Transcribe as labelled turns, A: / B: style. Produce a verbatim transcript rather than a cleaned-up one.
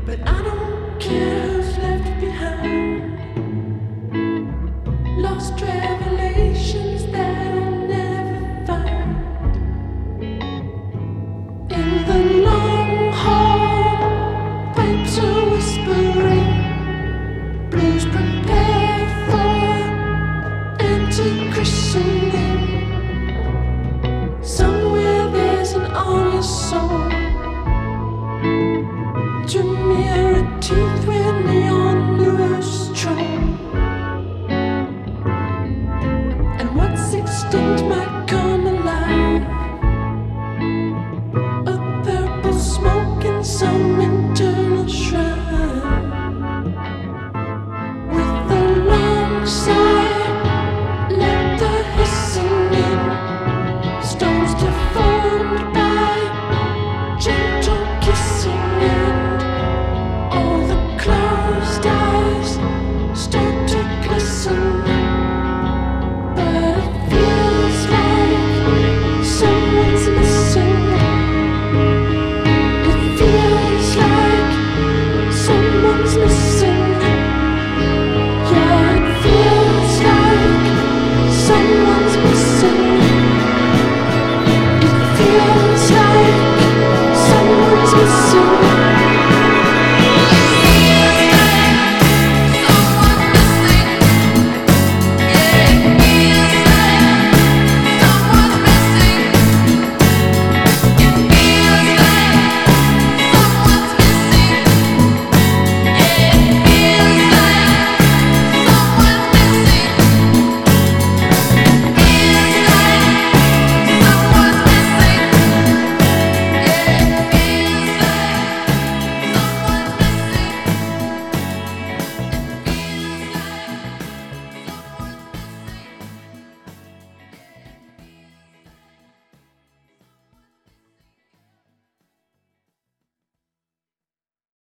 A: but I don't care who's left behind. Lost revelations that I'll never find. In the long hall, pipes are whispering, blues prepare for anti-christening. Somewhere there's an honest soul to mirror teeth when